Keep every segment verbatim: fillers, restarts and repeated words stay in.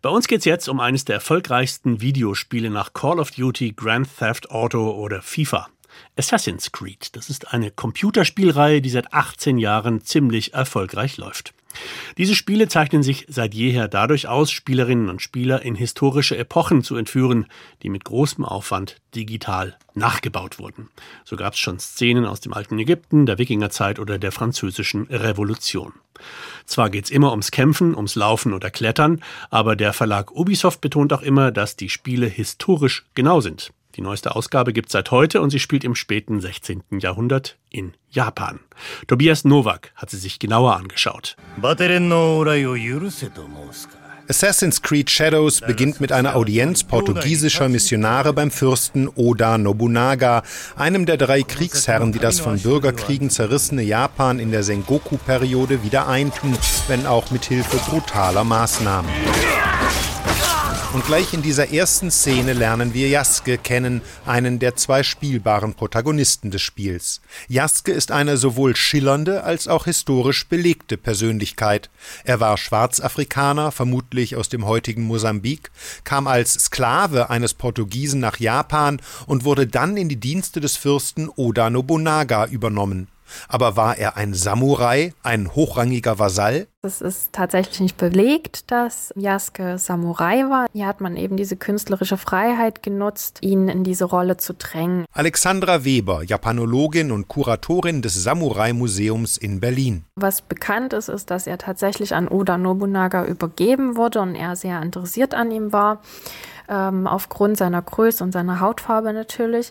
Bei uns geht's jetzt um eines der erfolgreichsten Videospiele nach Call of Duty, Grand Theft Auto oder FIFA. Assassin's Creed, das ist eine Computerspielreihe, die seit achtzehn Jahren ziemlich erfolgreich läuft. Diese Spiele zeichnen sich seit jeher dadurch aus, Spielerinnen und Spieler in historische Epochen zu entführen, die mit großem Aufwand digital nachgebaut wurden. So gab es schon Szenen aus dem alten Ägypten, der Wikingerzeit oder der französischen Revolution. Zwar geht's immer ums Kämpfen, ums Laufen oder Klettern, aber der Verlag Ubisoft betont auch immer, dass die Spiele historisch genau sind. Die neueste Ausgabe gibt's seit heute und sie spielt im späten sechzehnten Jahrhundert in Japan. Tobias Nowak hat sie sich genauer angeschaut. Assassin's Creed Shadows beginnt mit einer Audienz portugiesischer Missionare beim Fürsten Oda Nobunaga, einem der drei Kriegsherren, die das von Bürgerkriegen zerrissene Japan in der Sengoku-Periode wieder einten, wenn auch mit Hilfe brutaler Maßnahmen. Und gleich in dieser ersten Szene lernen wir Yasuke kennen, einen der zwei spielbaren Protagonisten des Spiels. Yasuke ist eine sowohl schillernde als auch historisch belegte Persönlichkeit. Er war Schwarzafrikaner, vermutlich aus dem heutigen Mosambik, kam als Sklave eines Portugiesen nach Japan und wurde dann in die Dienste des Fürsten Oda Nobunaga übernommen. Aber war er ein Samurai, ein hochrangiger Vasall? Es ist tatsächlich nicht belegt, dass Yasuke Samurai war. Hier hat man eben diese künstlerische Freiheit genutzt, ihn in diese Rolle zu drängen. Alexandra Weber, Japanologin und Kuratorin des Samurai-Museums in Berlin. Was bekannt ist, ist, dass er tatsächlich an Oda Nobunaga übergeben wurde und er sehr interessiert an ihm war. Ähm, aufgrund seiner Größe und seiner Hautfarbe natürlich.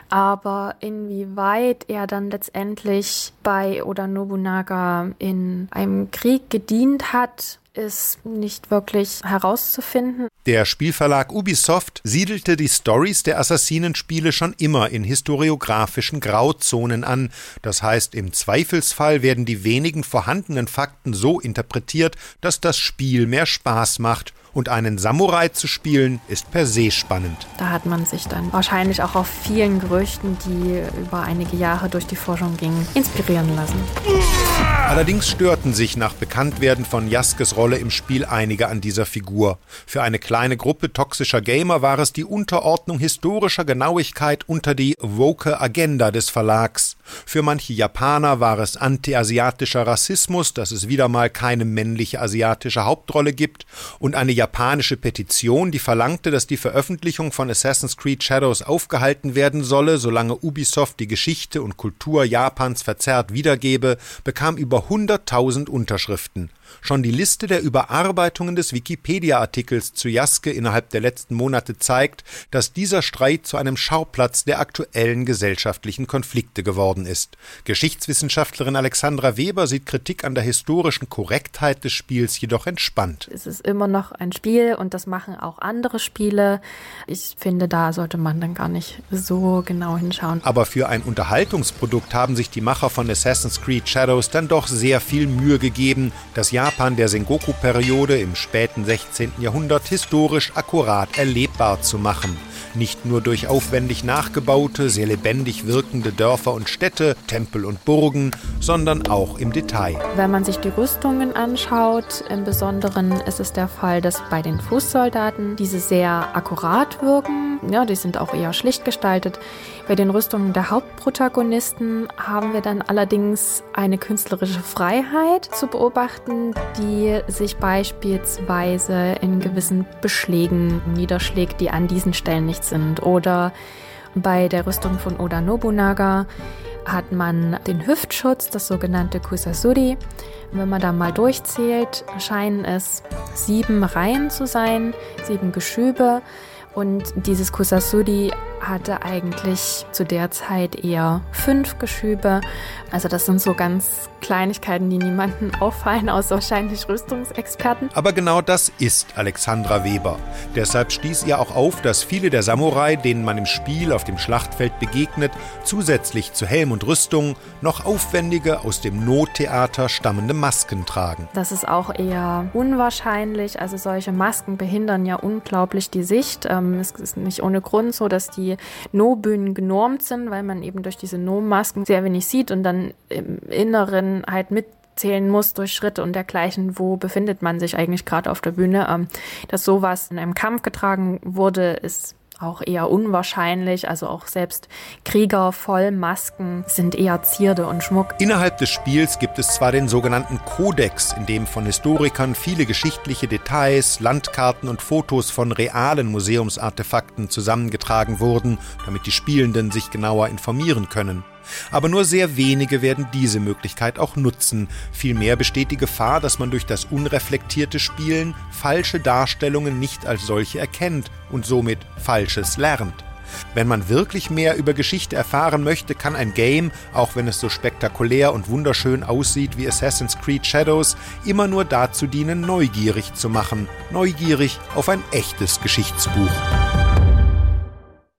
Aber inwieweit er dann letztendlich bei Oda Nobunaga in einem Krieg gedient hat, ist nicht wirklich herauszufinden. Der Spielverlag Ubisoft siedelte die Storys der Assassinenspiele schon immer in historiografischen Grauzonen an. Das heißt, im Zweifelsfall werden die wenigen vorhandenen Fakten so interpretiert, dass das Spiel mehr Spaß macht. Und einen Samurai zu spielen, ist per se spannend. Da hat man sich dann wahrscheinlich auch auf vielen Gerüchten, die über einige Jahre durch die Forschung gingen, inspirieren lassen. Allerdings störten sich nach Bekanntwerden von Yasukes Rolle im Spiel einige an dieser Figur. Für eine kleine Gruppe toxischer Gamer war es die Unterordnung historischer Genauigkeit unter die woke Agenda des Verlags. Für manche Japaner war es anti-asiatischer Rassismus, dass es wieder mal keine männliche asiatische Hauptrolle gibt, und eine japanische Petition, die verlangte, dass die Veröffentlichung von Assassin's Creed Shadows aufgehalten werden solle, solange Ubisoft die Geschichte und Kultur Japans verzerrt wiedergebe, bekam über hunderttausend Unterschriften. Schon die Liste der Überarbeitungen des Wikipedia-Artikels zu Yasuke innerhalb der letzten Monate zeigt, dass dieser Streit zu einem Schauplatz der aktuellen gesellschaftlichen Konflikte geworden ist. Geschichtswissenschaftlerin Alexandra Weber sieht Kritik an der historischen Korrektheit des Spiels jedoch entspannt. Es ist immer noch ein Spiel und das machen auch andere Spiele. Ich finde, da sollte man dann gar nicht so genau hinschauen. Aber für ein Unterhaltungsprodukt haben sich die Macher von Assassin's Creed Shadows dann doch sehr viel Mühe gegeben, das Japan der Sengoku-Periode im späten sechzehnten Jahrhundert historisch akkurat erlebbar zu machen. Nicht nur durch aufwendig nachgebaute, sehr lebendig wirkende Dörfer und Städte, Tempel und Burgen, sondern auch im Detail. Wenn man sich die Rüstungen anschaut, im Besonderen ist es der Fall, dass bei den Fußsoldaten diese sehr akkurat wirken. Ja, die sind auch eher schlicht gestaltet. Bei den Rüstungen der Hauptprotagonisten haben wir dann allerdings eine künstlerische Freiheit zu beobachten, die sich beispielsweise in gewissen Beschlägen niederschlägt, die an diesen Stellen nicht sind. Oder bei der Rüstung von Oda Nobunaga hat man den Hüftschutz, das sogenannte Kusasuri. Wenn man da mal durchzählt, scheinen es sieben Reihen zu sein, sieben Geschübe. Und dieses Kusasuri hatte eigentlich zu der Zeit eher fünf Geschübe. Also das sind so ganz Kleinigkeiten, die niemandem auffallen, außer wahrscheinlich Rüstungsexperten. Aber genau das ist Alexandra Weber. Deshalb stieß ihr auch auf, dass viele der Samurai, denen man im Spiel auf dem Schlachtfeld begegnet, zusätzlich zu Helm und Rüstung noch aufwendige, aus dem No-Theater stammende Masken tragen. Das ist auch eher unwahrscheinlich. Also solche Masken behindern ja unglaublich die Sicht. Ähm, es ist nicht ohne Grund so, dass die No-Bühnen genormt sind, weil man eben durch diese No-Masken sehr wenig sieht und dann im Inneren halt mit zählen muss durch Schritte und dergleichen, wo befindet man sich eigentlich gerade auf der Bühne. Ähm, dass sowas in einem Kampf getragen wurde, ist auch eher unwahrscheinlich. Also auch selbst Krieger voll Masken sind eher Zierde und Schmuck. Innerhalb des Spiels gibt es zwar den sogenannten Kodex, in dem von Historikern viele geschichtliche Details, Landkarten und Fotos von realen Museumsartefakten zusammengetragen wurden, damit die Spielenden sich genauer informieren können. Aber nur sehr wenige werden diese Möglichkeit auch nutzen. Vielmehr besteht die Gefahr, dass man durch das unreflektierte Spielen falsche Darstellungen nicht als solche erkennt und somit Falsches lernt. Wenn man wirklich mehr über Geschichte erfahren möchte, kann ein Game, auch wenn es so spektakulär und wunderschön aussieht wie Assassin's Creed Shadows, immer nur dazu dienen, neugierig zu machen. Neugierig auf ein echtes Geschichtsbuch.